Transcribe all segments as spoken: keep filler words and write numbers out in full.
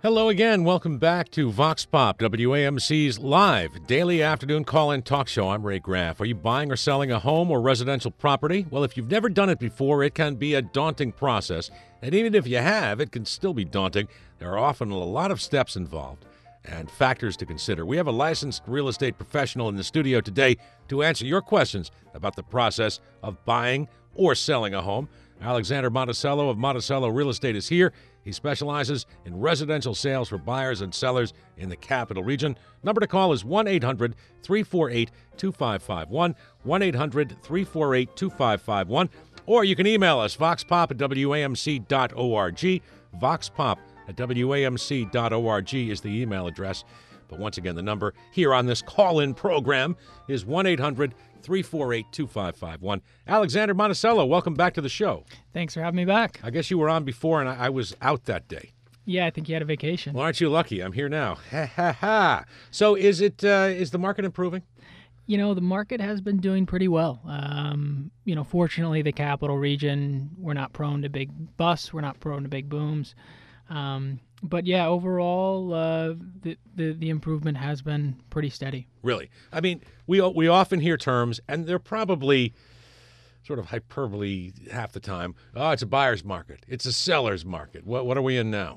Hello again. Welcome back to Vox Pop, W A M C's live daily afternoon call-in talk show. I'm Ray Graff. Are you buying or selling a home or residential property? Well, if you've never done it before, it can be a daunting process. And even if you have, it can still be daunting. There are often a lot of steps involved and factors to consider. We have a licensed real estate professional in the studio today to answer your questions about the process of buying or selling a home. Alexander Monticello of Monticello Real Estate is here. He specializes in residential sales for buyers and sellers in the capital region. Number to call is one eight hundred, three four eight, two five five one, one eight hundred, three four eight, two five five one, or you can email us, voxpop at W A M C dot org. voxpop at W A M C dot org is the email address. But once again, the number here on this call-in program is one eight hundred, three four eight, two five five one. Alexander Monticello, welcome back to the show. Thanks for having me back. I guess you were on before, and I, I was out that day. Yeah, I think you had a vacation. Well, aren't you lucky? I'm here now. Ha, ha, ha. So is it? Uh, is the market improving? You know, the market has been doing pretty well. Um, you know, fortunately, the capital region, we're not prone to big busts. We're not prone to big booms. Um, but yeah, overall, uh, the, the the improvement has been pretty steady. Really? I mean, we we often hear terms, and they're probably sort of hyperbole half the time. Oh, it's a buyer's market. It's a seller's market. What what are we in now?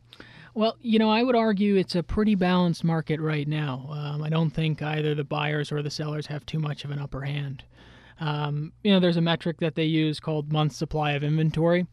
Well, you know, I would argue it's a pretty balanced market right now. Um, I don't think either the buyers or the sellers have too much of an upper hand. Um, you know, there's a metric that they use called month supply of inventory.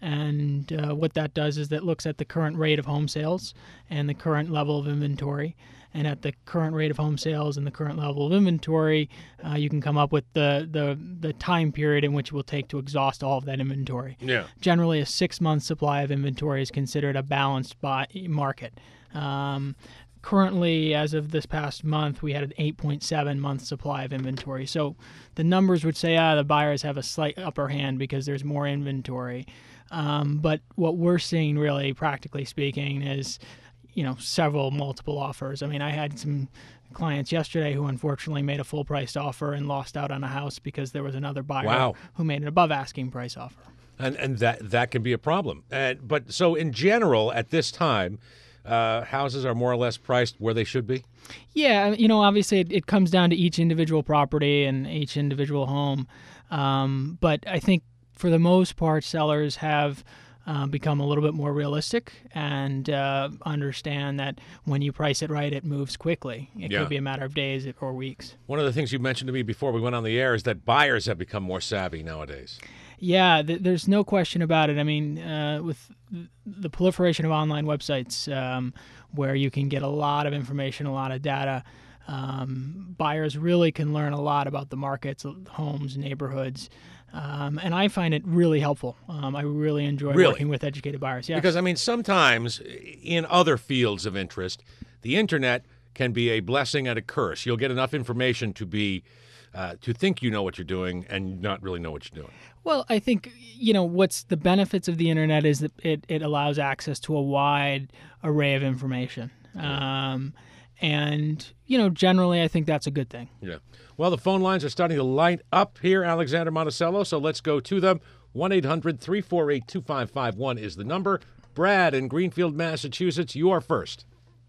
And uh, what that does is that looks at the current rate of home sales and the current level of inventory. And at the current rate of home sales and the current level of inventory, uh, you can come up with the, the, the time period in which it will take to exhaust all of that inventory. Yeah. Generally, a six-month supply of inventory is considered a balanced buy market. Um, currently, as of this past month, we had an eight point seven month supply of inventory. So the numbers would say, ah, the buyers have a slight upper hand because there's more inventory. Um, but what we're seeing, really, practically speaking, is, you know, several multiple offers. I mean, I had some clients yesterday who unfortunately made a full-priced offer and lost out on a house because there was another buyer Wow. who made an above-asking price offer. And and that that can be a problem. And but so in general, at this time, uh, houses are more or less priced where they should be. Yeah, you know, obviously it, it comes down to each individual property and each individual home. Um, but I think for the most part, sellers have uh, become a little bit more realistic and uh, understand that when you price it right, it moves quickly. It Yeah. could be a matter of days or weeks. One of the things you mentioned to me before we went on the air is that buyers have become more savvy nowadays. Yeah, th- there's no question about it. I mean, uh, with the proliferation of online websites um, where you can get a lot of information, a lot of data, um, buyers really can learn a lot about the markets, homes, neighborhoods. Um, and I find it really helpful. Um, I really enjoy Really? working with educated buyers. Yes. Because, I mean, sometimes in other fields of interest, the internet can be a blessing and a curse. You'll get enough information to be uh, to think you know what you're doing and not really know what you're doing. Well, I think, you know, what's the benefits of the internet is that it, it allows access to a wide array of information. Um, and, you know, generally, I think that's a good thing. Yeah. Well, the phone lines are starting to light up here, Alexander Monticello, so let's go to them. one eight hundred, three four eight, two five five one is the number. Brad in Greenfield, Massachusetts, you are first.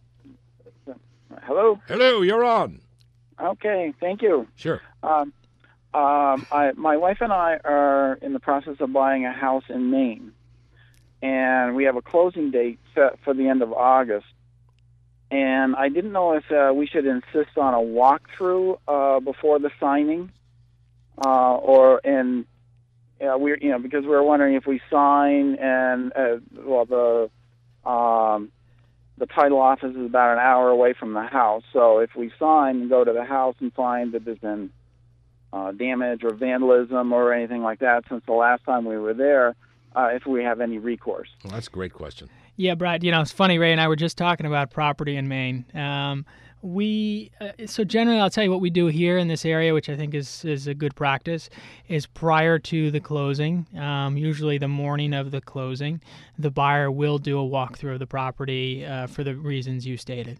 Hello. Hello, you're on. Okay, thank you. Sure. Um, um, I, my wife and I are in the process of buying a house in Maine, and we have a closing date set for the end of August. And I didn't know if uh, we should insist on a walkthrough uh, before the signing, uh, or and uh, we're you know because we were wondering if we sign and uh, well the um, the title office is about an hour away from the house. So if we sign and go to the house and find that there's been uh, damage or vandalism or anything like that since the last time we were there, uh, if we have any recourse. Well, that's a great question. Yeah, Brad, you know, it's funny, Ray and I were just talking about property in Maine. Um, we, uh, so generally, I'll tell you what we do here in this area, which I think is, is a good practice, is prior to the closing, um, usually the morning of the closing, the buyer will do a walkthrough of the property uh, for the reasons you stated.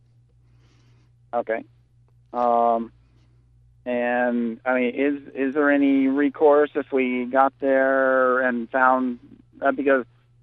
Okay. Um, and, I mean, is is there any recourse if we got there and found, uh, because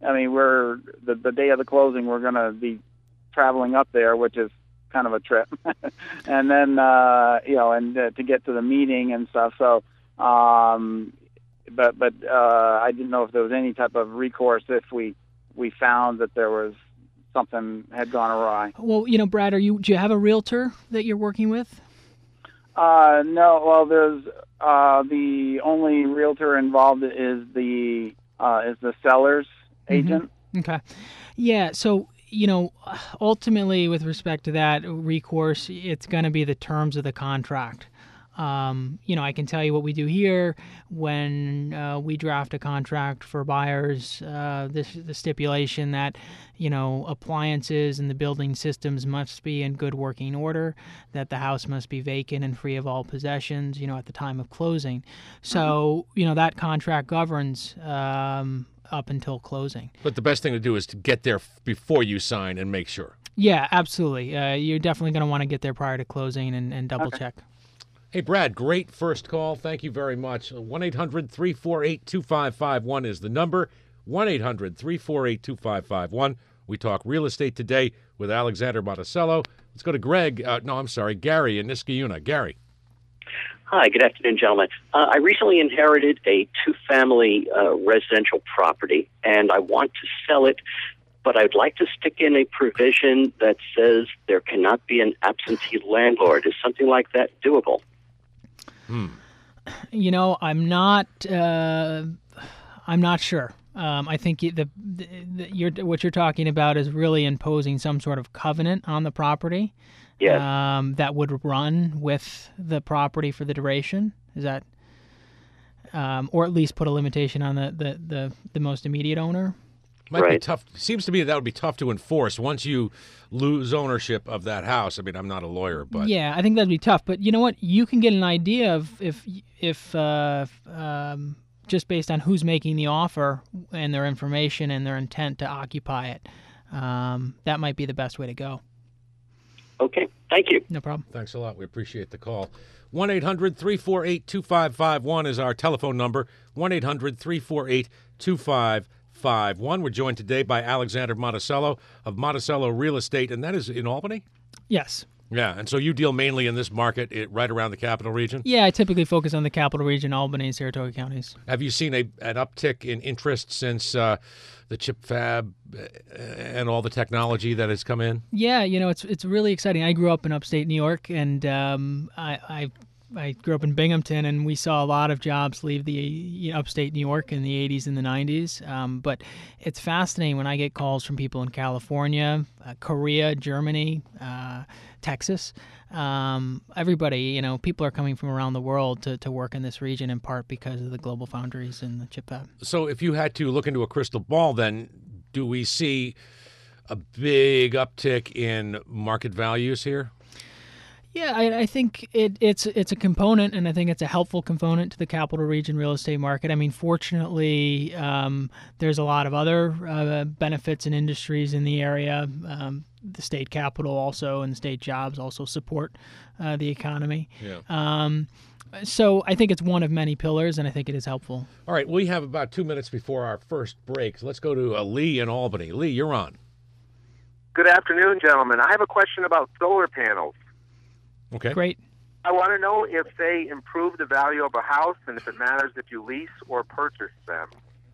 I mean, we're the, the day of the closing, we're going to be traveling up there, which is kind of a trip, and then uh, you know, and uh, to get to the meeting and stuff. So, um, but but uh, I didn't know if there was any type of recourse if we we found that there was something had gone awry. Well, you know, Brad, are you do you have a realtor that you're working with? Uh, no, well, there's uh, the only realtor involved is the uh, is the seller's agent. Mm-hmm. Okay, yeah. So you know, ultimately, with respect to that recourse, it's going to be the terms of the contract. Um, you know, I can tell you what we do here when uh, we draft a contract for buyers. Uh, this the stipulation that you know appliances and the building systems must be in good working order, that the house must be vacant and free of all possessions. You know, at the time of closing. So you know that contract governs um, up until closing. But the best thing to do is to get there f- before you sign and make sure. Yeah, absolutely. Uh, you're definitely going to want to get there prior to closing and, and double Okay. check. Hey, Brad, great first call. Thank you very much. one eight hundred three four eight two five five one is the number. one eight hundred three four eight two five five one. We talk real estate today with Alexander Monticello. Let's go to Greg. Uh, no, I'm sorry, Gary in Niskayuna. Gary. Hi, good afternoon, gentlemen. Uh, I recently inherited a two-family uh, residential property, and I want to sell it, but I'd like to stick in a provision that says there cannot be an absentee landlord. Is something like that doable? Hmm. You know, I'm not. Uh, I'm not sure. Um, I think the, the, the you're, what you're talking about is really imposing some sort of covenant on the property. Yes. Um, that would run with the property for the duration. Is that, um, or at least put a limitation on the the, the, the most immediate owner. Might be Right. tough. Seems to me that would be tough to enforce once you lose ownership of that house. I mean, I'm not a lawyer, but Yeah, I think that'd be tough. But you know what? You can get an idea of if if uh, um, just based on who's making the offer and their information and their intent to occupy it. Um, that might be the best way to go. Okay, thank you. No problem. thanks a lot. We appreciate the call. one eight hundred three four eight two five five one is our telephone number. one eight hundred three four eight two five five one. We're joined today by Alexander Monticello of Monticello Real Estate, and that is in Albany? Yes. Yeah, and so you deal mainly in this market it, right around the capital region? Yeah, I typically focus on the capital region, Albany and Saratoga counties. Have you seen a an uptick in interest since uh, the chip fab uh, and all the technology that has come in? Yeah, you know, it's it's really exciting. I grew up in upstate New York, and um, I, I I grew up in Binghamton, and we saw a lot of jobs leave the you know, upstate New York in the eighties and the nineties. Um, but it's fascinating when I get calls from people in California, uh, Korea, Germany, uh, Texas. Um, everybody, you know, people are coming from around the world to, to work in this region in part because of the global foundries and the chip fab. So if you had to look into a crystal ball, then do we see a big uptick in market values here? Yeah, I, I think it, it's it's a component, and I think it's a helpful component to the capital region real estate market. I mean, fortunately, um, there's a lot of other uh, benefits and industries in the area. Um, the state capital also and the state jobs also support uh, the economy. Yeah. Um, so I think it's one of many pillars, and I think it is helpful. All right, we have about two minutes before our first break. So let's go to uh, Lee in Albany. Lee, you're on. Good afternoon, gentlemen. I have a question about solar panels. Okay. Great. I want to know if they improve the value of a house and if it matters if you lease or purchase them.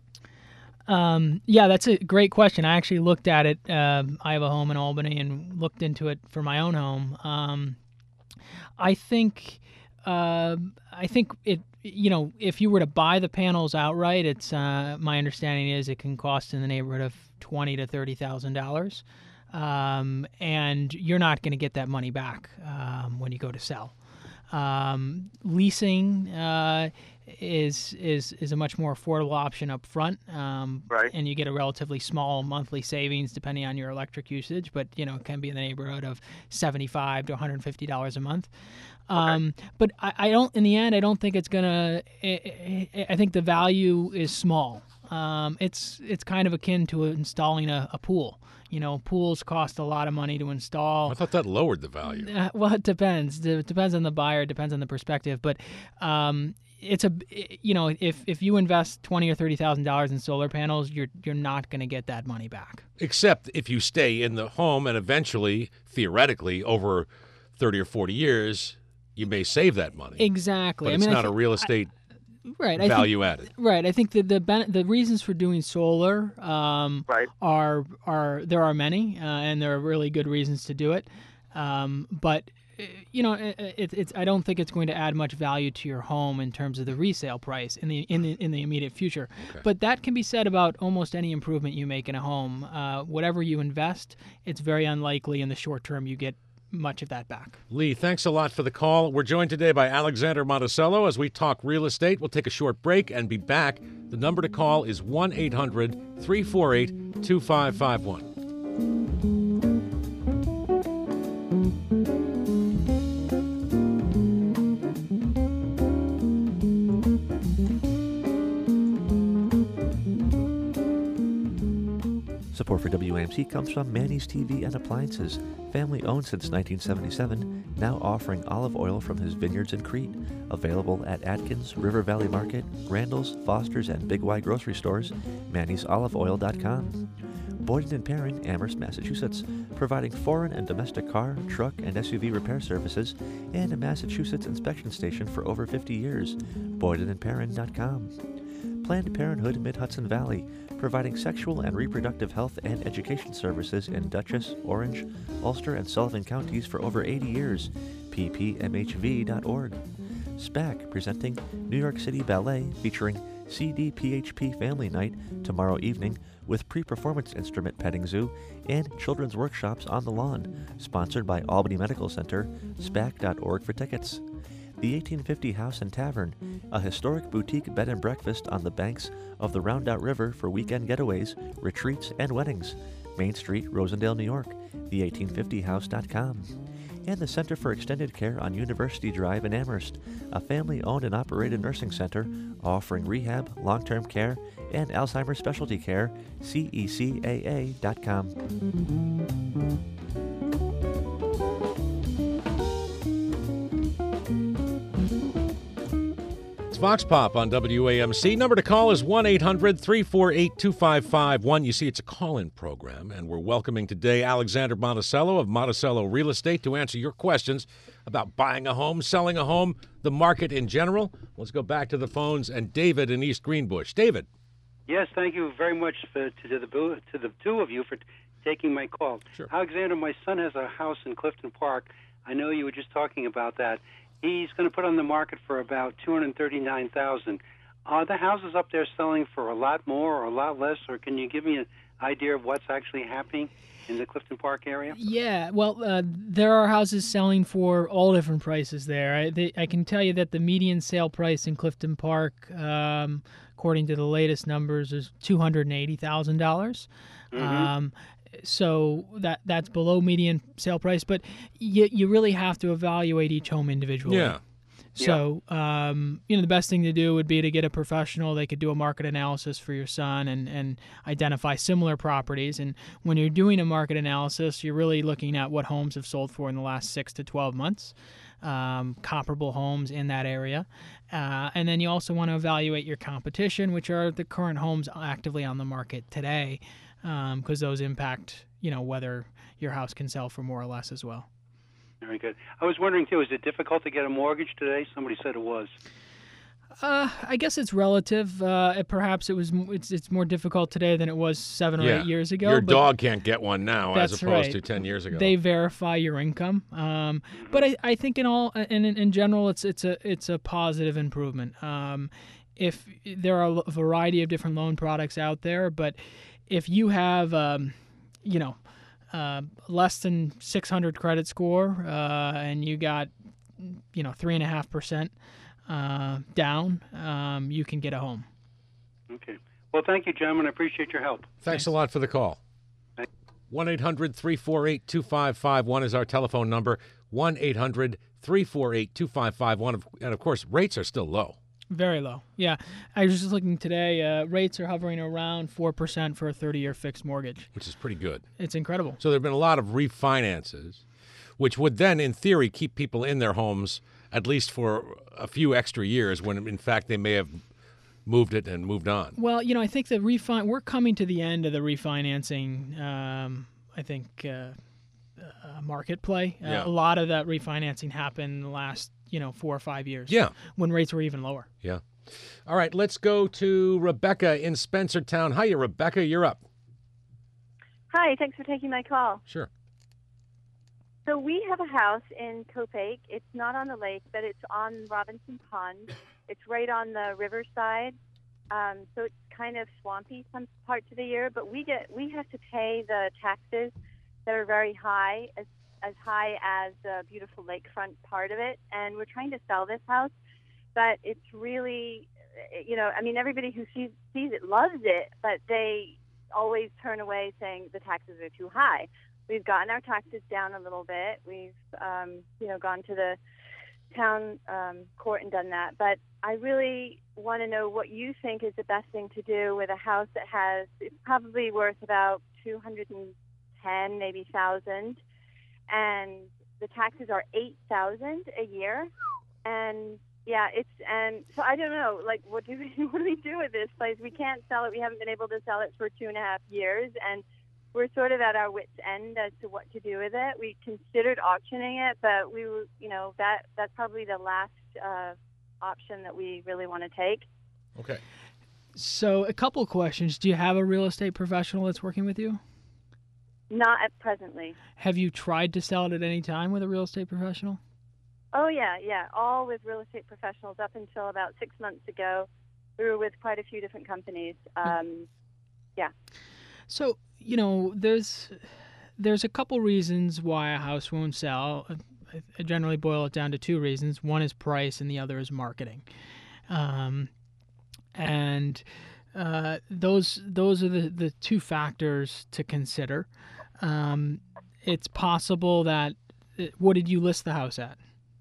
Um, yeah, that's a great question. I actually looked at it. Um, I have a home in Albany and looked into it for my own home. Um, I think, uh, I think it. You know, if you were to buy the panels outright, it's uh, my understanding is it can cost in the neighborhood of twenty to thirty thousand dollars, um, and you're not going to get that money back um, when you go to sell. Um, leasing uh, is is is a much more affordable option up front, um, Right. and you get a relatively small monthly savings depending on your electric usage. But you know, it can be in the neighborhood of seventy-five to one hundred fifty dollars a month. Um, but I, I don't. In the end, I don't think it's gonna. I, I, I think the value is small. Um, it's it's kind of akin to installing a, a pool. You know, pools cost a lot of money to install. I thought that lowered the value. Uh, well, it depends. It depends on the buyer. It depends on the perspective. But, um, it's a you know if if you invest twenty or thirty thousand dollars in solar panels, you're you're not going to get that money back. Except if you stay in the home and eventually, theoretically, over thirty or forty years, you may save that money. Exactly. But I it's mean, not I a th- real estate I, right, value I think, added. Right. I think the the ben- the reasons for doing solar um, Right. are are there are many, uh, and there are really good reasons to do it. Um, but you know, it, it, it's I don't think it's going to add much value to your home in terms of the resale price in the in the in the immediate future. Okay. But that can be said about almost any improvement you make in a home. Uh, whatever you invest, it's very unlikely in the short term you get much of that back. Lee, thanks a lot for the call. We're joined today by Alexander Monticello as we talk real estate. We'll take a short break and be back. The number to call is one eight hundred three four eight two five five one. Support for W A M C comes from Manny's T V and Appliances, family owned since nineteen seventy-seven, now offering olive oil from his vineyards in Crete. Available at Atkins, River Valley Market, Randall's, Foster's, and Big Y grocery stores. Manny's Olive Oil dot com. Boyden and Perrin, Amherst, Massachusetts, providing foreign and domestic car, truck, and S U V repair services, and a Massachusetts inspection station for over fifty years. Boyden and Perrin dot com. Planned Parenthood Mid-Hudson Valley, providing sexual and reproductive health and education services in Dutchess, Orange, Ulster, and Sullivan counties for over eighty years. P P M H V dot org. SPAC, presenting New York City Ballet, featuring C D P H P Family Night tomorrow evening with pre-performance instrument petting zoo and children's workshops on the lawn. Sponsored by Albany Medical Center. SPAC dot org for tickets. The eighteen fifty House and Tavern, a historic boutique bed and breakfast on the banks of the Roundout River for weekend getaways, retreats, and weddings. Main Street, Rosendale, New York. the eighteen fifty house dot com. And the Center for Extended Care on University Drive in Amherst, a family-owned and operated nursing center offering rehab, long-term care, and Alzheimer's specialty care. C E C A A dot com. Vox Pop on W A M C. Number to call is one eight hundred three four eight two five five one. You see, it's a call-in program, and we're welcoming today Alexander Monticello of Monticello Real Estate to answer your questions about buying a home, selling a home, the market in general. Let's go back to the phones, and David in East Greenbush. David. Yes, thank you very much for, to, the, to the two of you for t- taking my call. Sure. Alexander, my son has a house in Clifton Park. I know you were just talking about that. He's going to put on the market for about two hundred thirty-nine thousand dollars. Are the houses up there selling for a lot more or a lot less, or can you give me an idea of what's actually happening in the Clifton Park area? Yeah, well, uh, there are houses selling for all different prices there. I, they, I can tell you that the median sale price in Clifton Park, um, according to the latest numbers, is two hundred eighty thousand dollars. Mm-hmm. Um, So that that's below median sale price, but you you really have to evaluate each home individually. Yeah. So um, you know, the best thing to do would be to get a professional. They could do a market analysis for your son and, and identify similar properties. And when you're doing a market analysis, you're really looking at what homes have sold for in the last six to twelve months, um, comparable homes in that area. Uh, and then you also want to evaluate your competition, which are the current homes actively on the market today, because um, those impact, you know, whether your house can sell for more or less as well. Very good. I was wondering, too, is it difficult to get a mortgage today? Somebody said it was. Uh, I guess it's relative. Uh, perhaps it was. It's it's more difficult today than it was seven or Yeah. eight years ago. Your but dog can't get one now as that's opposed right. to ten years ago. They verify your income. Um, but I, I think in all in, in in general, it's it's a it's a positive improvement. Um, if there are a variety of different loan products out there, but if you have, um, you know, uh, less than six hundred credit score, uh, and you got, you know, three and a half percent uh, down, um, you can get a home. Okay. Well, thank you, gentlemen. I appreciate your help. Thanks a lot for the call. one eight hundred three four eight two five five one is our telephone number. one eight hundred three four eight two five five one. And, of course, rates are still low. Very low. Yeah. I was just looking today. Uh, rates are hovering around four percent for a thirty-year fixed mortgage. Which is pretty good. It's incredible. So there have been a lot of refinances, which would then, in theory, keep people in their homes at least for a few extra years, when in fact they may have moved it and moved on. Well, you know, I think the refi- we're coming to the end of the refinancing, um, I think, uh, uh, market play. Uh, Yeah. A lot of that refinancing happened in the last, you know, four or five years. Yeah. When rates were even lower. Yeah. All right, let's go to Rebecca in Spencertown. Hiya, Rebecca, you're up. Hi, thanks for taking my call. Sure. So we have a house in Copake. It's not on the lake, but it's on Robinson Pond. It's right on the riverside, um, so it's kind of swampy some parts of the year. But we get we have to pay the taxes that are very high, as as high as the beautiful lakefront part of it. And we're trying to sell this house, but it's really, you know, I mean, everybody who sees sees it loves it, but they always turn away saying the taxes are too high. We've gotten our taxes down a little bit. We've, um, you know, gone to the town um, court and done that. But I really want to know what you think is the best thing to do with a house that has, it's probably worth about two hundred ten, maybe thousand, and the taxes are eight thousand a year. And yeah, it's, and so I don't know, like, what do we, what do we do with this place? We can't sell it. We haven't been able to sell it for two and a half years, and we're sort of at our wits' end as to what to do with it. We considered auctioning it, but we were, you know, that that's probably the last uh, option that we really want to take. Okay. So a couple of questions. Do you have a real estate professional that's working with you? Not at presently. Have you tried to sell it at any time with a real estate professional? Oh, yeah, yeah. All with real estate professionals up until about six months ago. We were with quite a few different companies. Um, yeah. So, you know, there's there's a couple reasons why a house won't sell. I, I generally boil it down to two reasons. One is price and the other is marketing. Um, and uh, those those are the, the two factors to consider. Um, it's possible that, what did you list the house at?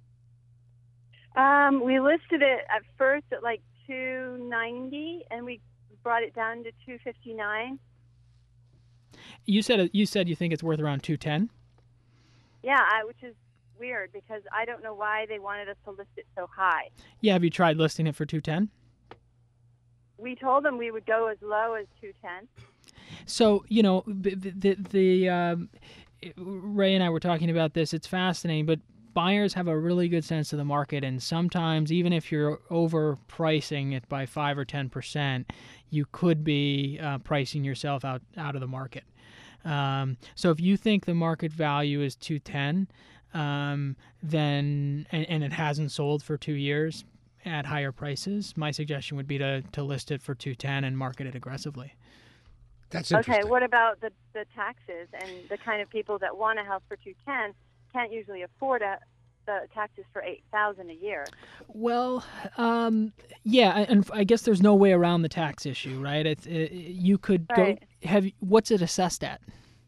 Um, we listed it at first at like two ninety, and we brought it down to two fifty-nine. You said you said you think it's worth around two ten. Yeah, I, which is weird because I don't know why they wanted us to list it so high. Yeah, have you tried listing it for two ten? We told them we would go as low as two ten. So, you know, the the, the um, Ray and I were talking about this. It's fascinating, but buyers have a really good sense of the market, and sometimes even if you're overpricing it by five or ten percent, you could be uh, pricing yourself out, out of the market. Um, so if you think the market value is two ten, um, then and, and it hasn't sold for two years at higher prices, my suggestion would be to, to list it for two ten and market it aggressively. That's interesting. Okay, what about the, the taxes and the kind of people that want a house for two ten can't usually afford a, the taxes for eight thousand a year? Well, um, yeah, and I guess there's no way around the tax issue, right? It's it, you could right. go have what's it assessed at?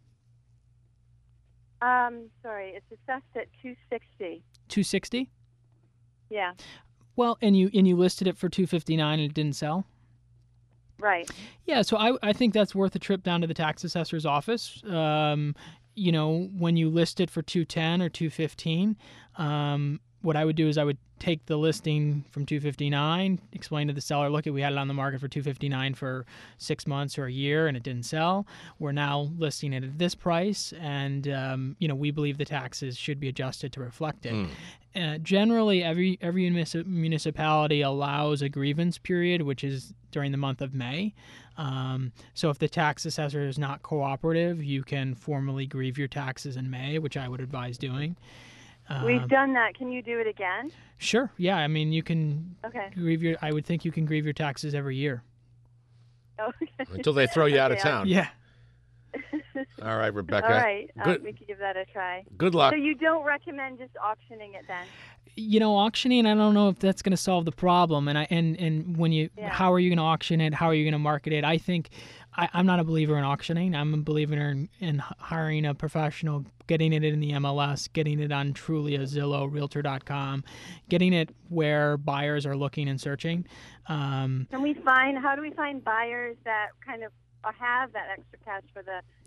Um, sorry, it's assessed at two sixty. two sixty? Yeah. Well, and you and you listed it for two fifty-nine and it didn't sell? Right. Yeah, so I I think that's worth a trip down to the tax assessor's office. Um, you know, when you list it for two ten or two fifteen, um, what I would do is I would take the listing from two fifty-nine, explain to the seller, look, we had it on the market for two fifty-nine for six months or a year and it didn't sell. We're now listing it at this price, and um, you know, we believe the taxes should be adjusted to reflect it. Mm. Uh, generally, every every municip- municipality allows a grievance period, which is during the month of May. Um, so if the tax assessor is not cooperative, you can formally grieve your taxes in May, which I would advise doing. We've Um, done that. Can you do it again? Sure. Yeah. I mean, you can Okay. grieve your. I would think you can grieve your taxes every year. Okay. Until they throw you out of Okay, town. Yeah. All right, Rebecca. All right. Good, Um, we could give that a try. good luck. So you don't recommend just auctioning it then? You know, auctioning, I don't know if that's going to solve the problem. And I and and when you, Yeah. how are you going to auction it? How are you going to market it? I think I, I'm not a believer in auctioning. I'm a believer in, in hiring a professional, getting it in the M L S, getting it on Trulia, Zillow, Realtor dot com, getting it where buyers are looking and searching. Um, Can we find, how do we find buyers that kind of have that extra cash for the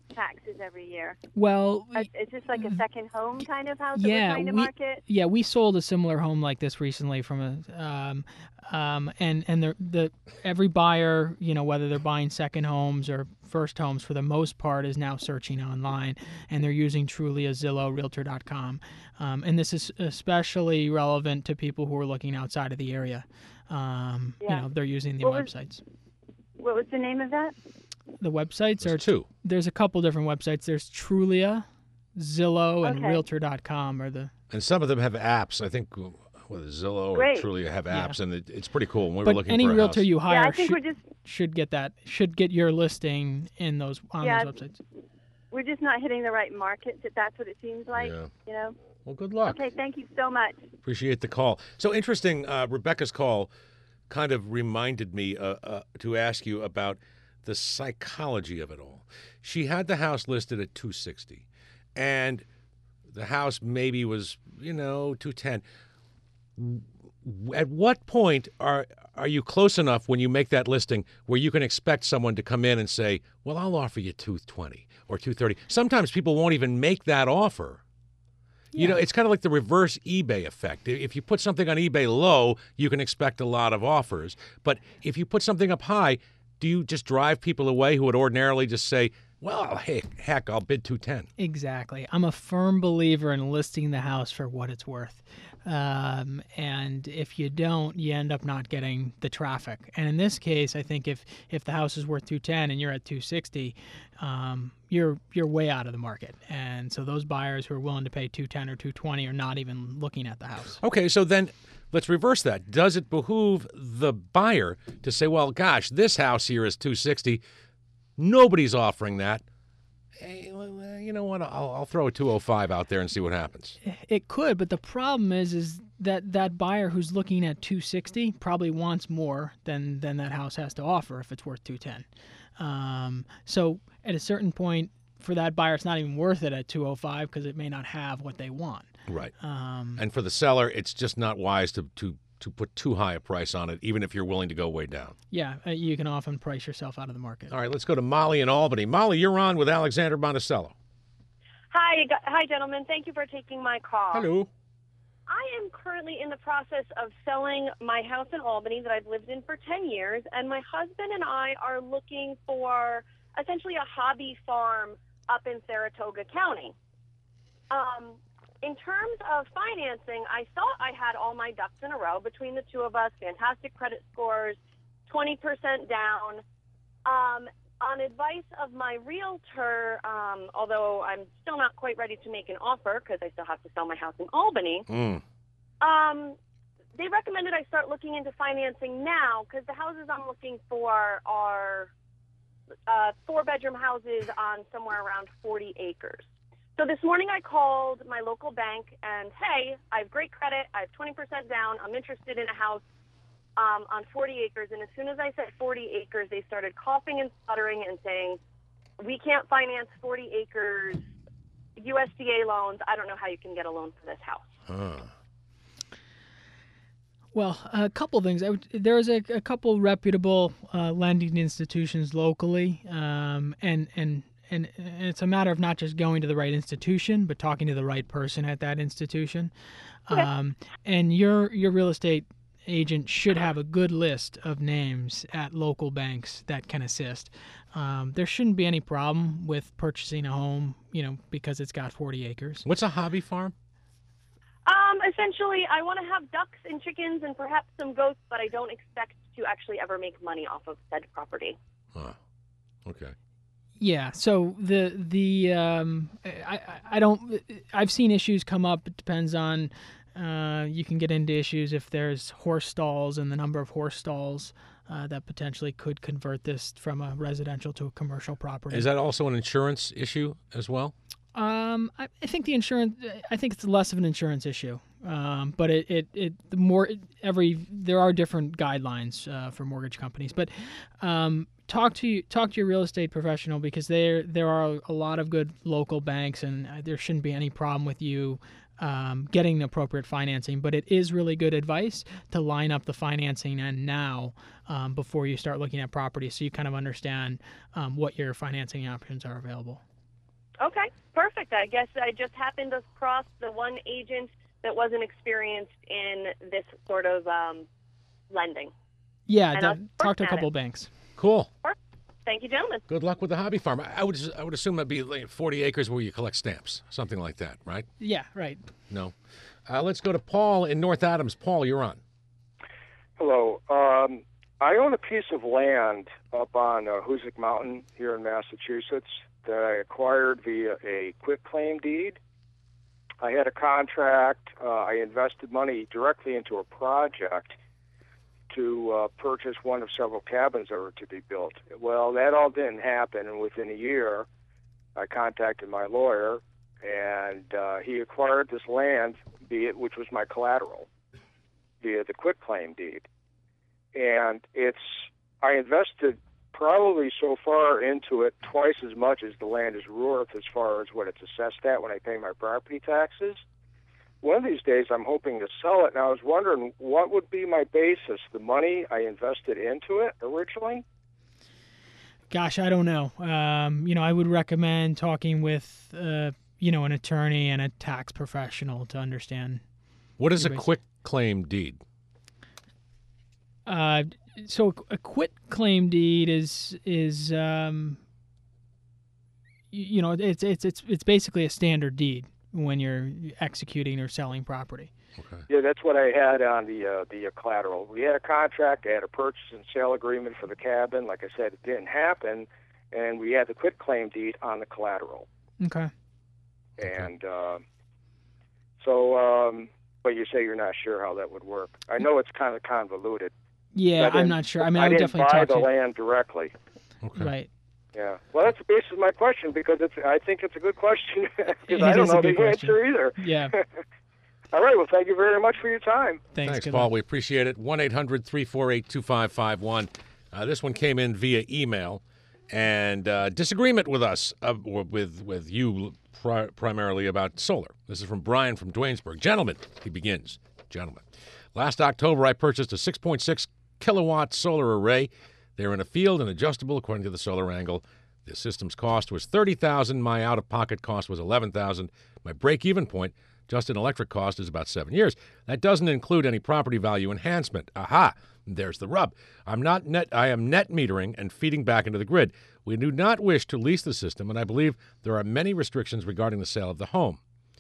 taxes every year? Well, Uh, Is this like a second home kind of house that yeah, we're trying to we market? yeah we sold a similar home like this recently from a um, um, and and the the every buyer, you know, whether they're buying second homes or first homes, for the most part, is now searching online, and they're using Trulia, Zillow, Realtor dot com, um, and this is especially relevant to people who are looking outside of the area. Um, Yeah. You know, they're using the What was- websites. What was the name of that? The websites There's are two. There's a couple different websites. There's Trulia, Zillow, and Okay. Realtor dot com are the. And some of them have apps. I think whether Zillow Great. or Trulia have Yeah. apps, and it, it's pretty cool. When we were But looking any for a realtor house. you Yeah, hire I think should, we're just should get that should get your listing in those on Yeah. those websites. we're just not hitting the right markets. If that's what it seems like, Yeah. you know. Well, good luck. Okay, thank you so much. Appreciate the call. So interesting. Uh, Rebecca's call kind of reminded me uh, uh, to ask you about the psychology of it all. She had the house listed at two sixty, and the house maybe was, you know, two ten. At what point are are you close enough when you make that listing where you can expect someone to come in and say, "Well, I'll offer you two twenty or two thirty." Sometimes people won't even make that offer. You know, Yeah. it's kind of like the reverse eBay effect. If you put something on eBay low, you can expect a lot of offers. But if you put something up high, do you just drive people away who would ordinarily just say, well, hey, heck, I'll bid two ten? Exactly. I'm a firm believer in listing the house for what it's worth. Um, and if you don't, you end up not getting the traffic. And in this case, I think if, if the house is worth two ten and you're at two sixty, um, you're you're way out of the market. And so those buyers who are willing to pay two ten or two twenty are not even looking at the house. Okay, so then let's reverse that. Does it behoove the buyer to say, well, gosh, this house here is two sixty. Nobody's offering that. Hey, well, you know what? I'll, I'll throw a two oh five out there and see what happens. It could, but the problem is is that that buyer who's looking at two sixty probably wants more than than that house has to offer if it's worth two ten. Um, so at a certain point, for that buyer, it's not even worth it at two oh five because it may not have what they want. Right. Um, And for the seller, it's just not wise to, to, to put too high a price on it, even if you're willing to go way down. yeah, uh, you can often price yourself out of the market. All right, let's go to Molly in Albany. Molly, you're on with Alexander Monticello. Hi, gu- hi, gentlemen. Thank you for taking my call. Hello. I am currently in the process of selling my house in Albany that I've lived in for ten years, and my husband and I are looking for essentially a hobby farm up in Saratoga County. Um, in terms of financing, I thought I had all my ducks in a row between the two of us, fantastic credit scores, twenty percent down. Um, on advice of my realtor, um, although I'm still not quite ready to make an offer because I still have to sell my house in Albany, Mm. um, they recommended I start looking into financing now because the houses I'm looking for are uh, four-bedroom houses on somewhere around forty acres. So this morning I called my local bank and, hey, I have great credit. I have twenty percent down. I'm interested in a house um, on forty acres. And as soon as I said forty acres, they started coughing and sputtering and saying, we can't finance forty acres, U S D A loans. I don't know how you can get a loan for this house. Huh. Well, a couple things. I would, there's a, a couple reputable uh, lending institutions locally, um, and and and it's a matter of not just going to the right institution, but talking to the right person at that institution. Okay. Um, and your your real estate agent should have a good list of names at local banks that can assist. Um, there shouldn't be any problem with purchasing a home, you know, because it's got forty acres. What's a hobby farm? Um, essentially, I want to have ducks and chickens and perhaps some goats, but I don't expect to actually ever make money off of said property. Huh. Okay. Yeah. So the the um, I I- I don't I've seen issues come up. It depends on uh, you can get into issues if there's horse stalls and the number of horse stalls uh, that potentially could convert this from a residential to a commercial property. Is that also an insurance issue as well? Um, I, I think the insurance. I think it's less of an insurance issue. Um, but it, it, it the more every there are different guidelines uh, for mortgage companies. But um, talk to you, talk to your real estate professional because there there are a lot of good local banks, and uh, there shouldn't be any problem with you um, getting the appropriate financing. But it is really good advice to line up the financing and now um, before you start looking at property, so you kind of understand um, what your financing options are available. Okay, perfect. I guess I just happened to cross the one agent that wasn't experienced in this sort of um, lending. Yeah, And that, I'll talk to a work at couple it. of banks. Cool. Thank you, gentlemen. Good luck with the hobby farm. I would I would assume that'd be like forty acres where you collect stamps, something like that, right? Yeah, right. No. Uh, let's go to Paul in North Adams. Paul, you're on. Hello. Um, I own a piece of land up on uh, Hoosick Mountain here in Massachusetts that I acquired via a quitclaim deed. I had a contract. Uh, I invested money directly into a project to uh, purchase one of several cabins that were to be built. Well, that all didn't happen, and within a year, I contacted my lawyer, and uh, he acquired this land, be it, which was my collateral, via the quitclaim deed. And it's I invested probably so far into it twice as much as the land is worth as far as what it's assessed at when I pay my property taxes. One of these days, I'm hoping to sell it, and I was wondering what would be my basis, the money I invested into it originally? Gosh, I don't know. Um, you know, I would recommend talking with, uh, you know, an attorney and a tax professional to understand. What is a your basis. quick claim deed? Uh, so a quit claim deed is is um, you, you know it's it's it's it's basically a standard deed when you're executing or selling property. Okay. Yeah, that's what I had on the uh, the uh, collateral. We had a contract, I had a purchase and sale agreement for the cabin. Like I said, it didn't happen, and we had the quitclaim deed on the collateral. Okay. And uh, so, um, but you say you're not sure how that would work. I know it's kind of convoluted. Yeah, I I'm not sure. I mean, I, I would didn't definitely buy talk the to land directly. Okay. Right. Yeah. Well, that's the basis of my question because it's. I think it's a good question because It I don't is a know the good question. answer either. Yeah. All right. Well, thank you very much for your time. Thanks, Thanks, good Paul. luck. We appreciate it. one eight hundred three four eight two five five one. Uh, this one came in via email, and uh, disagreement with us, uh, or with with you pri- primarily about solar. This is from Brian from Dwaynesburg. Gentlemen, he begins. Gentlemen, last October I purchased a six point six kilowatt solar array. They're in a field and adjustable according to the solar angle. The system's cost was thirty thousand dollars. My out-of-pocket cost was eleven thousand dollars. My break-even point, just in electric cost, is about seven years. That doesn't include any property value enhancement. Aha! There's the rub. I'm not net. I am net metering and feeding back into the grid. We do not wish to lease the system, and I believe there are many restrictions regarding the sale of the home.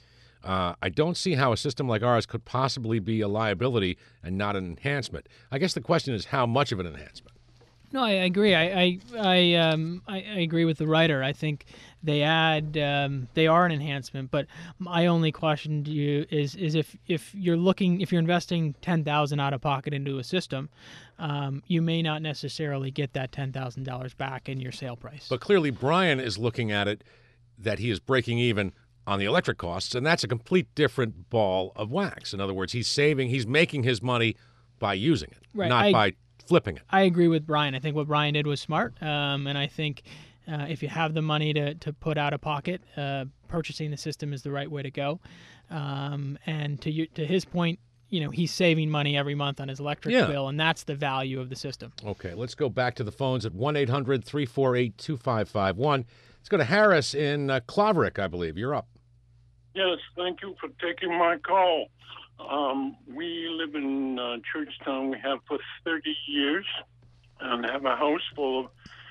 Uh, I don't see how a system like ours could possibly be a liability and not an enhancement. I guess the question is how much of an enhancement? No, I I agree. I I I, um, I I agree with the writer. I think they add um, they are an enhancement. But my only question to you is is if, if you're looking if you're investing ten thousand out of pocket into a system, um, you may not necessarily get that ten thousand dollars back in your sale price. But clearly, Brian is looking at it that he is breaking even on the electric costs, and that's a complete different ball of wax. In other words, he's saving, he's making his money by using it, Right, not I- by flipping it. I agree with Brian. I think what Brian did was smart, um, and I think uh, if you have the money to, to put out of pocket, uh, purchasing the system is the right way to go. Um, and to you, to his point, you know, he's saving money every month on his electric Yeah. bill, and that's the value of the system. Okay, let's go back to the phones at one eight hundred three four eight two five five one. Let's go to Harris in uh, Claverick, I believe. You're up. Yes, thank you for taking my call. Um, we live in uh, Churchtown. We have for thirty years and have a house full of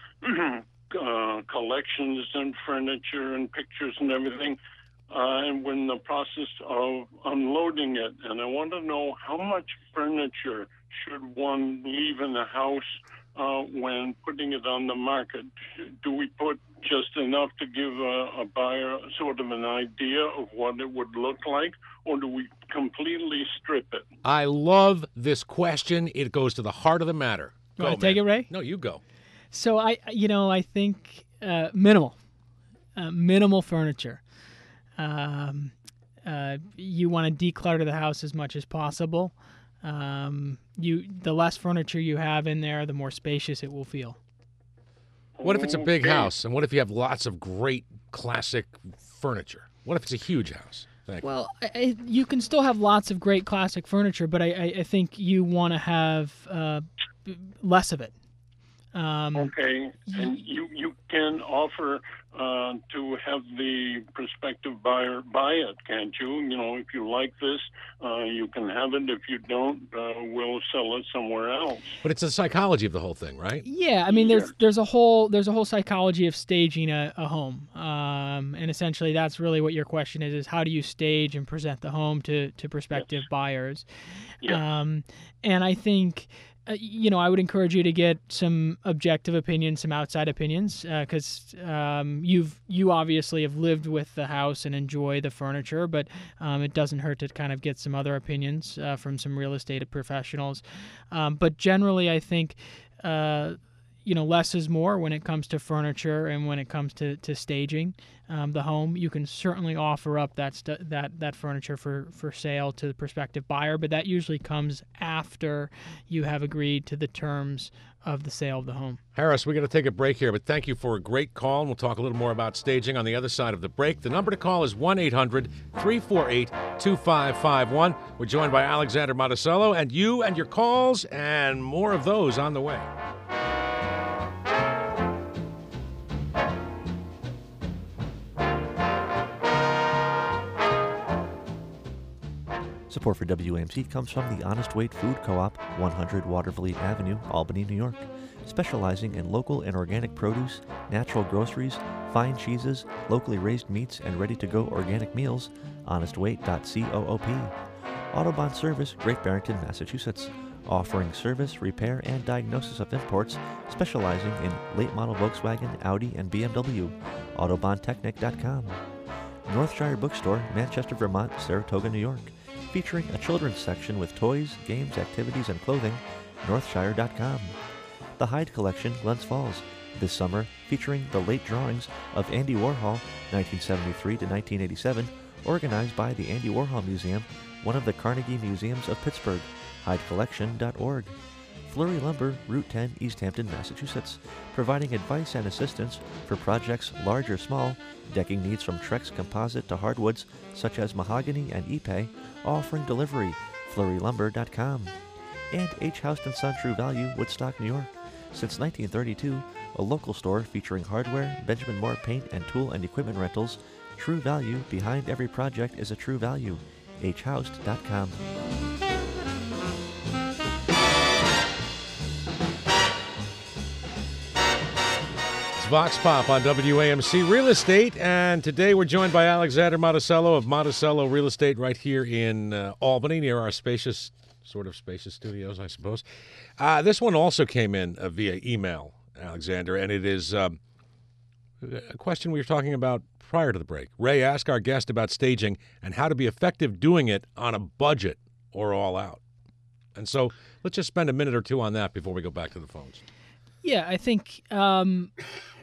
uh, collections and furniture and pictures and everything. Uh, and we're in the process of unloading it. And I want to know how much furniture should one leave in the house uh, when putting it on the market? Do we put just enough to give a, a buyer sort of an idea of what it would look like, or do we completely strip it? I love this question. It goes to the heart of the matter. You Go, want to take man. it, Ray? No, you go. So I, you know, I think uh, minimal, uh, minimal furniture. Um, uh, you want to declutter the house as much as possible. Um, you, the less furniture you have in there, the more spacious it will feel. What if it's a big Okay. house? And what if you have lots of great classic furniture? What if it's a huge house? Thank you. Well, I, I, you can still have lots of great classic furniture, but I, I, I think you want to have uh, b- less of it. Um, Okay, and you, you can offer uh, to have the prospective buyer buy it, can't you? You know, if you like this, uh, you can have it. If you don't, uh, we'll sell it somewhere else. But it's the psychology of the whole thing, right? Yeah, I mean, there's there's a whole there's a whole psychology of staging a, a home, um, and essentially that's really what your question is: is how do you stage and present the home to to prospective yes. buyers? Yes. Um, and I think. Uh, you know, I would encourage you to get some objective opinions, some outside opinions, because uh, um, you've you obviously have lived with the house and enjoy the furniture, but um, it doesn't hurt to kind of get some other opinions uh, from some real estate professionals. Um, but generally, I think. Uh, You know, less is more when it comes to furniture and when it comes to, to staging um, the home. You can certainly offer up that st- that that furniture for, for sale to the prospective buyer, but that usually comes after you have agreed to the terms of the sale of the home. Harris, we're going to take a break here, but thank you for a great call, and we'll talk a little more about staging on the other side of the break. The number to call is one eight hundred three four eight two five five one. We're joined by Alexander Monticello, and you and your calls, and more of those on the way. Support for W A M C comes from the Honest Weight Food Co-op, one hundred Watervliet Avenue, Albany, New York. Specializing in local and organic produce, natural groceries, fine cheeses, locally raised meats, and ready-to-go organic meals, honest weight dot coop. Autobahn Service, Great Barrington, Massachusetts. Offering service, repair, and diagnosis of imports, specializing in late-model Volkswagen, Audi, and B M W. autobahn technic dot com. Northshire Bookstore, Manchester, Vermont, Saratoga, New York. Featuring a children's section with toys, games, activities, and clothing, northshire dot com. The Hyde Collection, Glens Falls, this summer featuring the late drawings of Andy Warhol, nineteen seventy-three to nineteen eighty-seven, organized by the Andy Warhol Museum, one of the Carnegie Museums of Pittsburgh, hyde collection dot org. Flurry Lumber, Route ten, East Hampton, Massachusetts, providing advice and assistance for projects large or small, decking needs from Trex composite to hardwoods such as mahogany and ipe, offering delivery, flurry lumber dot com. And H. Houston Son True Value, Woodstock, New York. Since nineteen thirty-two, a local store featuring hardware, Benjamin Moore paint and tool and equipment rentals. True Value, behind every project is a true value. h housed dot com. Vox Pop on W A M C Real Estate, and today we're joined by Alexander Monticello of Monticello Real Estate right here in uh, Albany, near our spacious, sort of spacious studios, I suppose. Uh, this one also came in uh, via email, Alexander, and it is um, a question we were talking about prior to the break. Ray asked our guest about staging and how to be effective doing it on a budget or all out. And so let's just spend a minute or two on that before we go back to the phones. Yeah, I think... Um...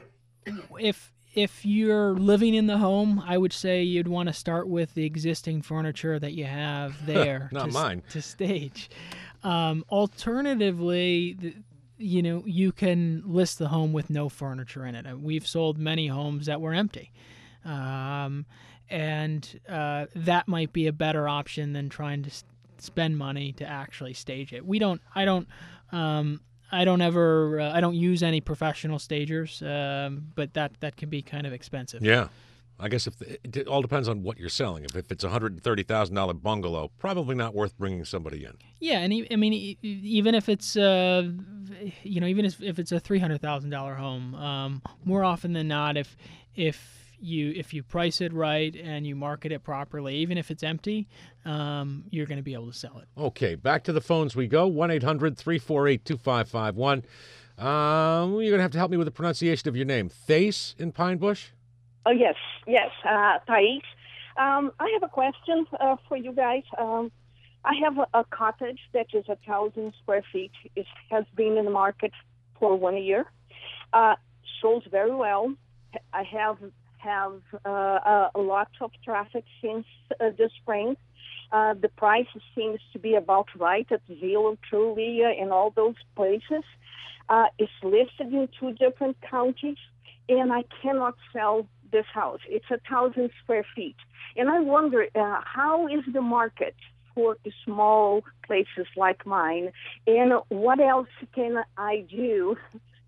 If if you're living in the home, I would say you'd want to start with the existing furniture that you have there. Not to, mine. To stage. Um, alternatively, you know, you can list the home with no furniture in it. We've sold many homes that were empty. Um, and uh, that might be a better option than trying to spend money to actually stage it. We don't, I don't... Um, I don't ever, uh, I don't use any professional stagers, um, but that, that can be kind of expensive. Yeah. I guess if the, it all depends on what you're selling. If, if it's a one hundred thirty thousand dollars bungalow, probably not worth bringing somebody in. Yeah, and I mean, even if it's, uh, you know, even if, if it's a three hundred thousand dollars home, um, more often than not, if if you if you price it right and you market it properly, even if it's empty, um, you're going to be able to sell it. Okay, back to the phones we go. one eight hundred three four eight two five five one. Um, you're going to have to help me with the pronunciation of your name. Thace in Pine Bush? Oh, yes, yes, uh, Thais. Um, I have a question uh, for you guys. Um, I have a, a cottage that is a thousand square feet. It has been in the market for one year. Uh, sold very well. I have have uh, a, a lot of traffic since uh, the spring. Uh, the price seems to be about right at Zillow, Trulia, and all those places. Uh, it's listed in two different counties, and I cannot sell this house. It's a thousand square feet. And I wonder, uh, how is the market for small places like mine, and what else can I do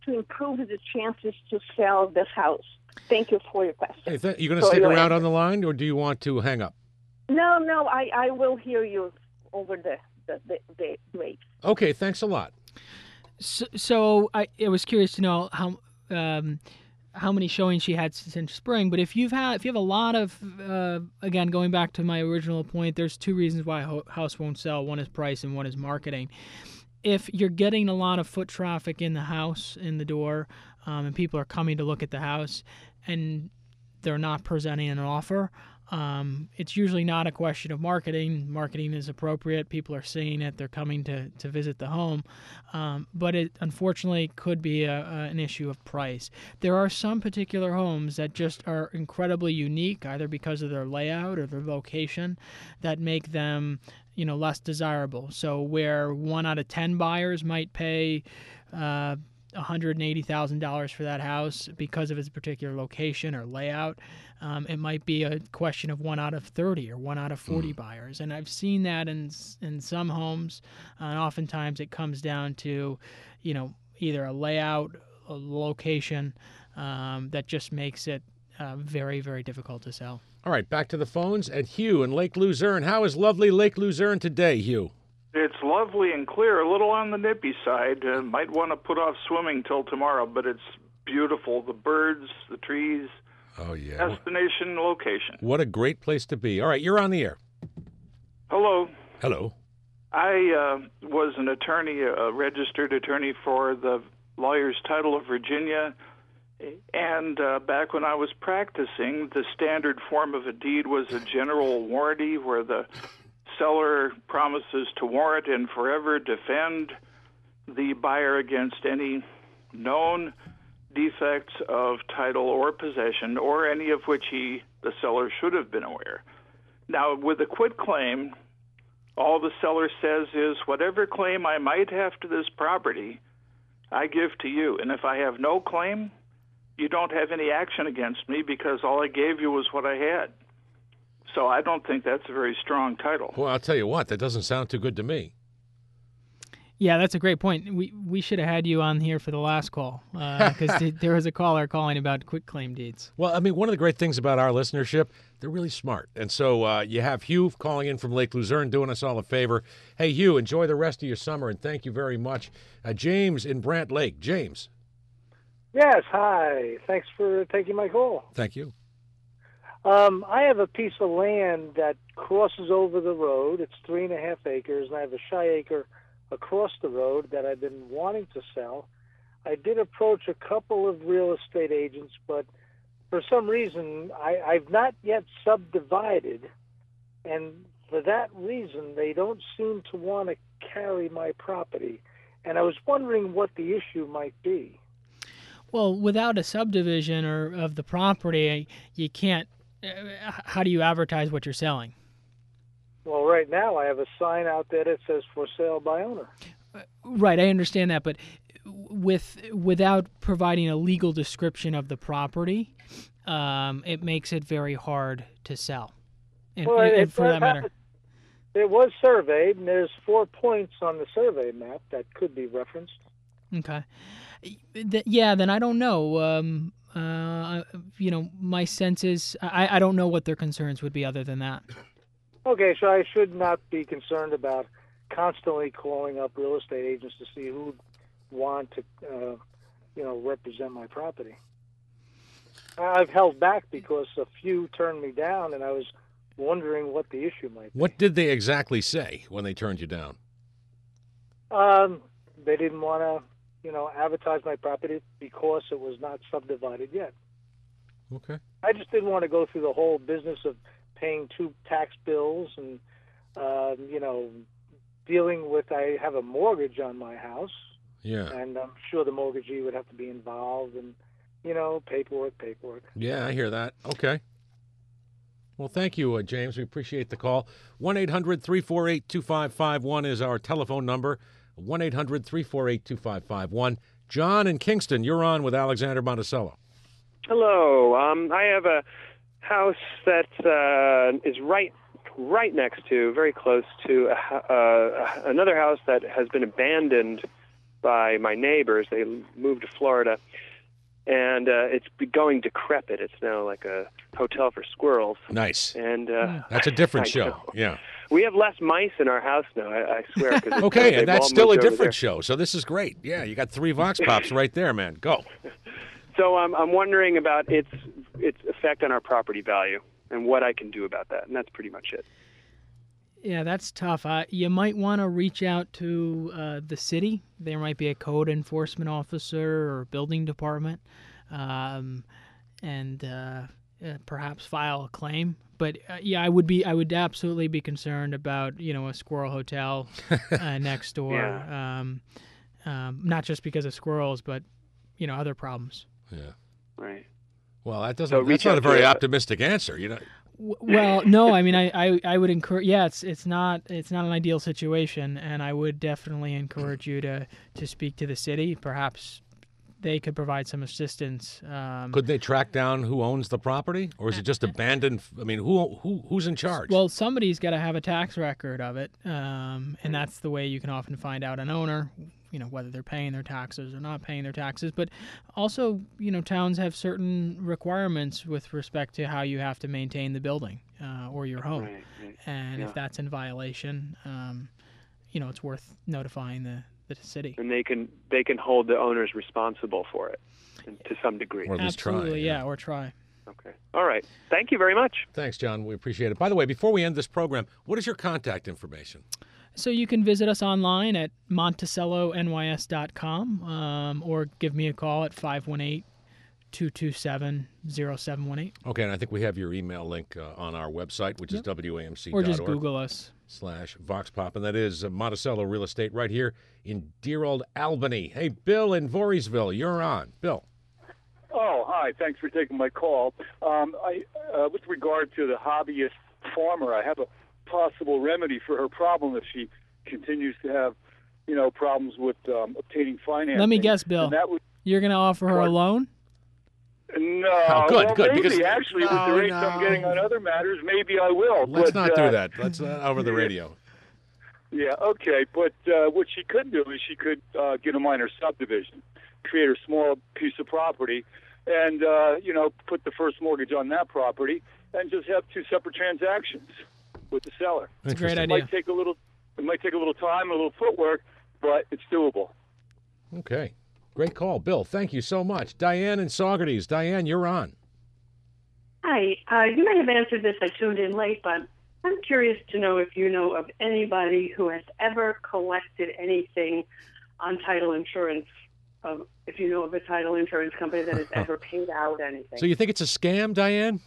to improve the chances to sell this house? Thank you for your question. Hey, th- you going to So stick your around answer. on the line, or do you want to hang up? No, no, I, I will hear you over the the, the, the wait. Okay, thanks a lot. So, so I, I was curious to know how um, how many showings she had since spring. But if you've had, if you have a lot of, uh, again, going back to my original point, there's two reasons why a ho- house won't sell. One is price, and one is marketing. If you're getting a lot of foot traffic in the house, in the door, um, and people are coming to look at the house, and they're not presenting an offer, um, it's usually not a question of marketing. Marketing is appropriate. People are seeing it. They're coming to, to visit the home. Um, but it unfortunately could be a, a, an issue of price. There are some particular homes that just are incredibly unique, either because of their layout or their location, that make them, you know, less desirable. So where one out of ten buyers might pay uh, one hundred eighty thousand dollars for that house because of its particular location or layout, um, it might be a question of one out of thirty or one out of forty mm. buyers. And I've seen that in in some homes, uh, and oftentimes it comes down to, you know, either a layout, a location um, that just makes it uh, very, very difficult to sell. All right, back to the phones. And Hugh in Lake Luzerne. How is lovely Lake Luzerne today, Hugh? It's lovely and clear, a little on the nippy side. Uh, might want to put off swimming till tomorrow, but it's beautiful. The birds, the trees. Oh, yeah. Destination, location. What a great place to be. All right, you're on the air. Hello. Hello. I uh, was an attorney, a registered attorney for the Lawyers' Title of Virginia. And uh, back when I was practicing, the standard form of a deed was a general warranty where the seller promises to warrant and forever defend the buyer against any known defects of title or possession, or any of which he, the seller, should have been aware. Now, with a quitclaim, all the seller says is, whatever claim I might have to this property, I give to you. And if I have no claim, you don't have any action against me because all I gave you was what I had. So I don't think that's a very strong title. Well, I'll tell you what, that doesn't sound too good to me. Yeah, that's a great point. We we should have had you on here for the last call because uh, there was a caller calling about quitclaim deeds. Well, I mean, one of the great things about our listenership, they're really smart. And so uh, you have Hugh calling in from Lake Luzerne doing us all a favor. Hey, Hugh, enjoy the rest of your summer, and thank you very much. Uh, James in Brant Lake. James. Yes, hi. Thanks for taking my call. Thank you. Um, I have a piece of land that crosses over the road. It's three and a half acres, and I have a shy acre across the road that I've been wanting to sell. I did approach a couple of real estate agents, but for some reason I, I've not yet subdivided, and for that reason they don't seem to want to carry my property. And I was wondering what the issue might be. Well, without a subdivision or of the property, you can't. Uh, how do you advertise what you're selling? Well, right now I have a sign out there that says "For sale by owner." Right, I understand that, but with without providing a legal description of the property, um, it makes it very hard to sell. And, well, and, it, and for that matter, happened. It was surveyed, and there's four points on the survey map that could be referenced. Okay. Yeah, then I don't know. Um, uh, you know, my sense is I, I don't know what their concerns would be other than that. Okay, so I should not be concerned about constantly calling up real estate agents to see who would want to, uh, you know, represent my property. I've held back because a few turned me down, and I was wondering what the issue might be. What did they exactly say when they turned you down? Um, they didn't want to, you know, advertise my property because it was not subdivided yet. Okay. I just didn't want to go through the whole business of paying two tax bills and, um, you know, dealing with, I have a mortgage on my house. Yeah. And I'm sure the mortgagee would have to be involved and, you know, paperwork, paperwork. Yeah, I hear that. Okay. Well, thank you, uh, James. We appreciate the call. one eight hundred three four eight two five five one is our telephone number. one eight hundred three four eight two five five one. John in Kingston, you're on with Alexander Monticello. Hello. Um, I have a house that uh, is right right next to, very close to a, uh, another house that has been abandoned by my neighbors. They moved to Florida, and uh, it's going decrepit. It's now like a hotel for squirrels. Nice. And uh, That's a different I show. know. Yeah. We have less mice in our house now, I, I swear. 'cause it's- Okay, they've and that's all still a moved over different there. show. So this is great. Yeah, you got three Vox Pops right there, man. Go. So um, I'm wondering about its its effect on our property value and what I can do about that, and that's pretty much it. Yeah, that's tough. Uh, you might want to reach out to uh, the city. There might be a code enforcement officer or building department, um, and uh, uh, perhaps file a claim. But uh, yeah, I would be, I would absolutely be concerned about, you know, a squirrel hotel uh, next door. Yeah. Um, um, not just because of squirrels, but you know, other problems. Yeah. Right. Well, that doesn't. So that's reach not a out very to- optimistic answer. You know. W- Well, no, I mean, I, I, I would encourage. Yeah, it's it's not it's not an ideal situation, and I would definitely encourage you to to speak to the city. Perhaps they could provide some assistance. Um, Could they track down who owns the property, or is it just abandoned? I mean, who who who's in charge? Well, somebody's got to have a tax record of it, um, and that's the way you can often find out an owner, you know, whether they're paying their taxes or not paying their taxes. But also, you know, towns have certain requirements with respect to how you have to maintain the building uh, or your home. Right, right. And Yeah. if that's in violation, um, you know, it's worth notifying the, the city. And they can they can hold the owners responsible for it and to some degree. Or at least try, Absolutely, yeah. yeah, or try. Okay. All right. Thank you very much. Thanks, John. We appreciate it. By the way, before we end this program, what is your contact information? So you can visit us online at monticello N Y S dot com um, or give me a call at five one eight, two two seven, zero seven one eight. Okay, and I think we have your email link uh, on our website, which is W A M C dot Or org. just Google us. Slash Vox Pop, and that is uh, Monticello Real Estate right here in dear old Albany. Hey, Bill in Voorheesville, you're on. Bill. Oh, hi. Thanks for taking my call. Um, I, uh, with regard to the hobbyist farmer, I have a possible remedy for her problem if she continues to have, you know, problems with um, obtaining financing. Let me guess, Bill. And that would, You're going to offer her a loan? no, Oh, good, well, good, maybe because- actually with No, the rates no. I'm getting on other matters, maybe I will. Let's but, not uh, do that. Let's uh, over the radio. Yeah, okay, but uh, what she could do is she could uh, get a minor subdivision, create a small piece of property, and uh, you know, put the first mortgage on that property, and just have two separate transactions with the seller. It's a great It idea. might take a little, it might take a little time, a little footwork, but it's doable. Okay. Great call, Bill. Thank you so much. Diane in Saugerties. Diane, you're on. Hi. Uh, you may have answered this. I tuned in late, but I'm curious to know if you know of anybody who has ever collected anything on title insurance. Um, if you know of a title insurance company that has ever paid out anything. So you think it's a scam, Diane?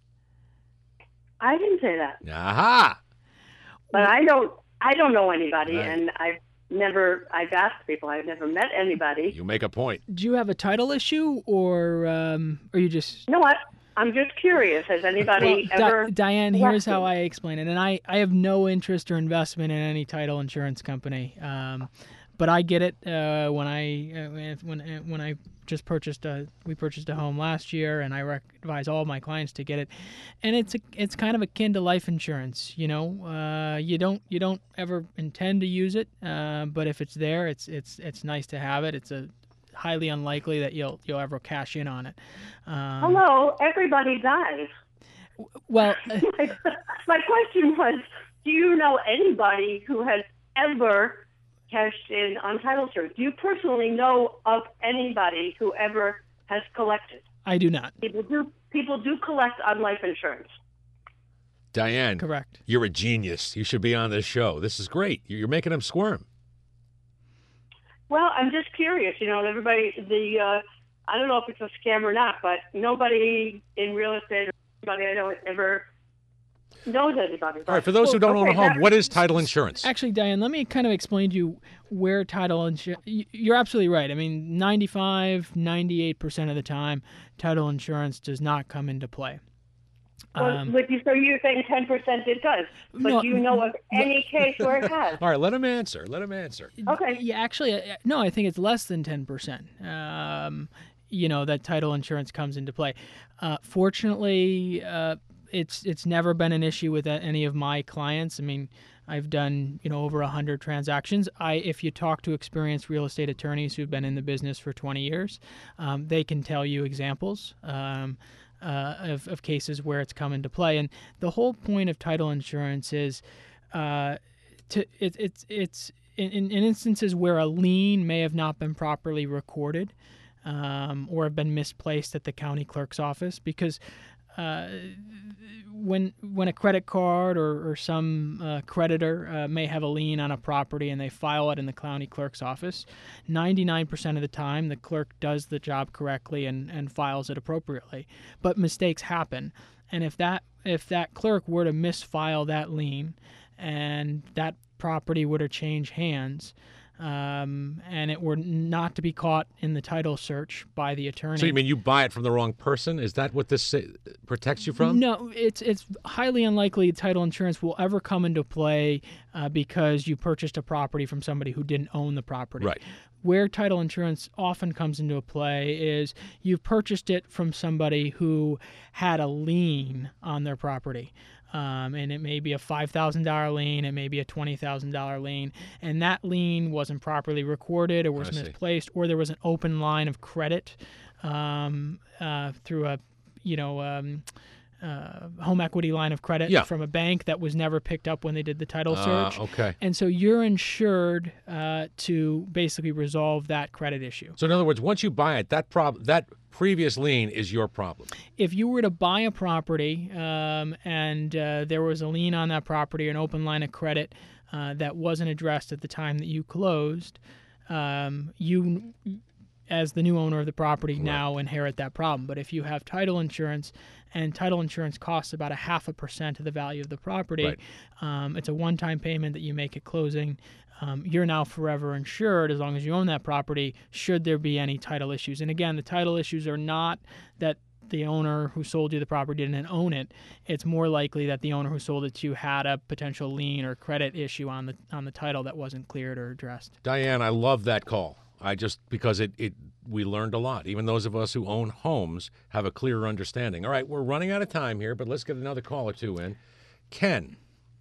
I didn't say that, Aha! but I don't. I don't know anybody, Right. and I've never. I've asked people. I've never met anybody. You make a point. Do you have a title issue, or um, are you just... You know what? I'm just curious. Has anybody Well, Di- ever? Diane, here's collected? how I explain it. And I, I have no interest or investment in any title insurance company. Um, but I get it uh, when I uh, when uh, when I just purchased a we purchased a home last year, and I rec- advise all my clients to get it. And it's a, it's kind of akin to life insurance. You know, uh, you don't you don't ever intend to use it, uh, but if it's there, it's it's it's nice to have it. It's a highly unlikely that you'll you'll ever cash in on it. Um, Hello, everybody dies. Well, my, my question was, do you know anybody who has ever cashed in on title insurance? Do you personally know of anybody who ever has collected? I do not. People do. People do collect on life insurance. Diane. Correct. You're a genius. You should be on this show. This is great. You're making them squirm. Well, I'm just curious. You know, everybody. The uh, I don't know if it's a scam or not, but nobody in real estate, or anybody I know, ever knows anybody. All right, for those who don't own a home, what is title insurance? Actually, Diane, let me kind of explain to you where title insurance... You're absolutely right. I mean, ninety-five, ninety-eight percent of the time, title insurance does not come into play. Well, Um, but you, so you're saying ten percent it does, but No, do you know of any case where it has? All right, let him answer. Let him answer. Okay. Yeah, actually, uh, no, I think it's less than ten percent. Um, you know, that title insurance comes into play. Uh, fortunately, uh, it's it's never been an issue with any of my clients. I mean, I've done, you know, over one hundred transactions. I, if you talk to experienced real estate attorneys who've been in the business for twenty years, um, they can tell you examples um, uh, of, of cases where it's come into play. And the whole point of title insurance is uh, to it, it's it's in, in instances where a lien may have not been properly recorded um, or have been misplaced at the county clerk's office, because Uh, when when a credit card or, or some uh, creditor uh, may have a lien on a property and they file it in the county clerk's office, ninety-nine percent of the time the clerk does the job correctly and, and files it appropriately. But mistakes happen. And if that if that clerk were to misfile that lien and that property were to change hands, um, and it were not to be caught in the title search by the attorney. So you mean you buy it from the wrong person? Is that what this say, protects you from? No, it's it's highly unlikely title insurance will ever come into play uh, because you purchased a property from somebody who didn't own the property. Right. Where title insurance often comes into play is you've purchased it from somebody who had a lien on their property. Um, and it may be a five thousand dollars lien, it may be a twenty thousand dollars lien, and that lien wasn't properly recorded or was misplaced, or there was an open line of credit um, uh, through a, you know, um, uh, home equity line of credit Yeah. from a bank that was never picked up when they did the title Ah, search. okay. And so you're insured uh, to basically resolve that credit issue. So in other words, once you buy it, that prob- that previous lien is your problem. If you were to buy a property um, and uh, there was a lien on that property, an open line of credit uh, that wasn't addressed at the time that you closed, um, you, as the new owner of the property, now inherit that problem. But if you have title insurance, and title insurance costs about a half a percent of the value of the property, Right. um, it's a one-time payment that you make at closing. Um, you're now forever insured as long as you own that property, should there be any title issues. And again, the title issues are not that the owner who sold you the property didn't own it. It's more likely that the owner who sold it to you had a potential lien or credit issue on the on the title that wasn't cleared or addressed. Diane, I love that call. I just, because it, it we learned a lot. Even those of us who own homes have a clearer understanding. All right, we're running out of time here, but let's get another call or two in. Ken,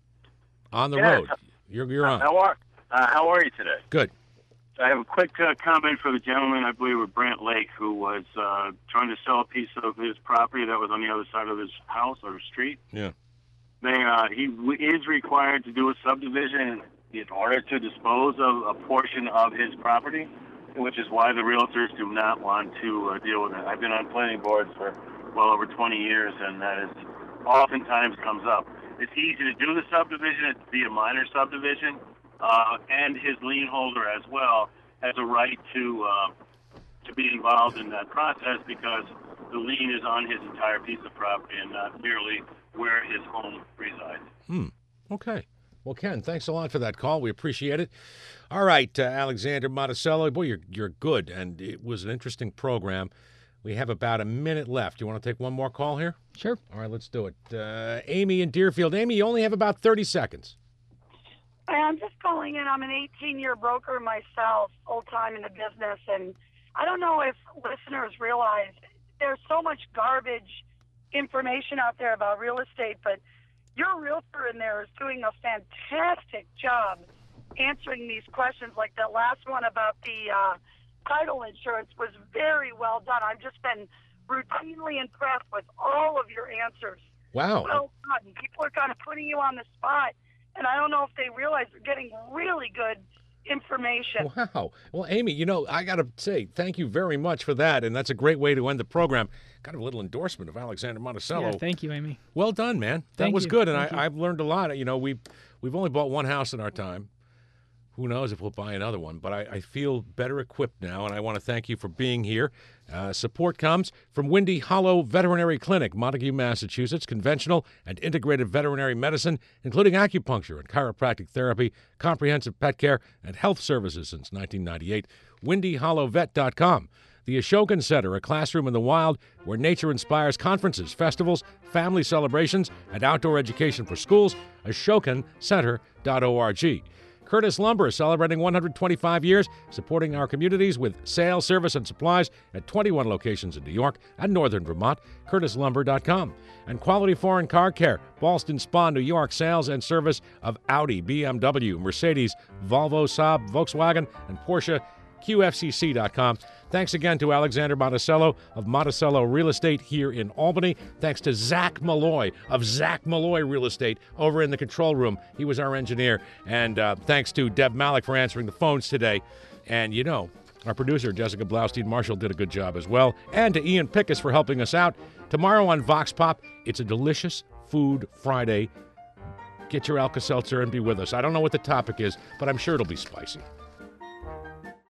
on the Yes. road. You're, you're on. How are uh, How are you today? Good. I have a quick uh, comment for the gentleman, I believe, with Brant Lake, who was uh, trying to sell a piece of his property that was on the other side of his house or street. Yeah. They, uh, he w- is required to do a subdivision in order to dispose of a portion of his property, which is why the realtors do not want to uh, deal with it. I've been on planning boards for well over twenty years, and that is oftentimes comes up. It's easy to do the subdivision. It's be a minor subdivision, uh, and his lien holder as well has a right to uh, to be involved in that process because the lien is on his entire piece of property and not merely where his home resides. Hmm. Okay. Well, Ken, thanks a lot for that call. We appreciate it. All right, uh, Alexander Monticello, boy, you're you're good, and it was an interesting program. We have about a minute left. You want to take one more call here? Sure. All right, let's do it. Uh, Amy in Deerfield. Amy, you only have about thirty seconds. Hi, I'm just calling in. I'm an eighteen-year broker myself, full-time in the business, and I don't know if listeners realize there's so much garbage information out there about real estate, but your realtor in there is doing a fantastic job answering these questions. Like the last one about the uh, title insurance was very well done. I've just been routinely impressed with all of your answers. Wow. Well done. People are kind of putting you on the spot, and I don't know if they realize they're getting really good information. Wow. Well, Amy, you know, I got to say thank you very much for that, and that's a great way to end the program. Kind of a little endorsement of Alexander Monticello. Yeah, thank you, Amy. Well done, man. That Thank was you. good, and Thank you. I, I've learned a lot. You know, we've, we've only bought one house in our time. Who knows if we'll buy another one, but I, I feel better equipped now, and I want to thank you for being here. Uh, support comes from Windy Hollow Veterinary Clinic, Montague, Massachusetts, conventional and integrated veterinary medicine, including acupuncture and chiropractic therapy, comprehensive pet care, and health services since nineteen ninety-eight. windy hollow vet dot com. The Ashokan Center, a classroom in the wild where nature inspires conferences, festivals, family celebrations, and outdoor education for schools, ashokan center dot org. Curtis Lumber, celebrating one hundred twenty-five years, supporting our communities with sales, service, and supplies at twenty-one locations in New York and northern Vermont. curtis lumber dot com. And Quality Foreign Car Care, Ballston Spa, New York, sales and service of Audi, B M W, Mercedes, Volvo, Saab, Volkswagen, and Porsche. Q F C C dot com. Thanks again to Alexander Monticello of Monticello Real Estate here in Albany. Thanks to Zach Malloy of Zach Malloy Real Estate over in the control room. He was our engineer. And uh, thanks to Deb Malik for answering the phones today. And, you know, our producer, Jessica Blaustein-Marshall, did a good job as well. And to Ian Pickus for helping us out. Tomorrow on Vox Pop, it's a delicious Food Friday. Get your Alka-Seltzer and be with us. I don't know what the topic is, but I'm sure it'll be spicy.